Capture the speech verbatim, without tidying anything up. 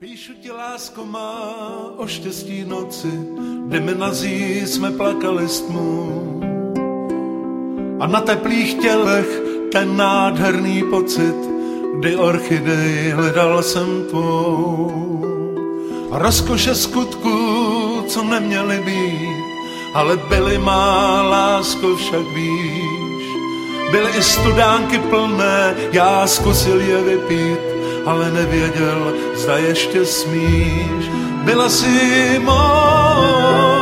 Píšu ti, lásko má, o štěstí noci, kdy my nazí jsme plakali s tmou. A na teplých tělech ten nádherný pocit, kdy orchidej hledal jsem tvou. A rozkoše skutků, co neměly být, ale byly má, lásko, však víš. Byly i studánky plné, já zkusil je vypít, ale nevěděl, zda ještě smíš. Byla si mou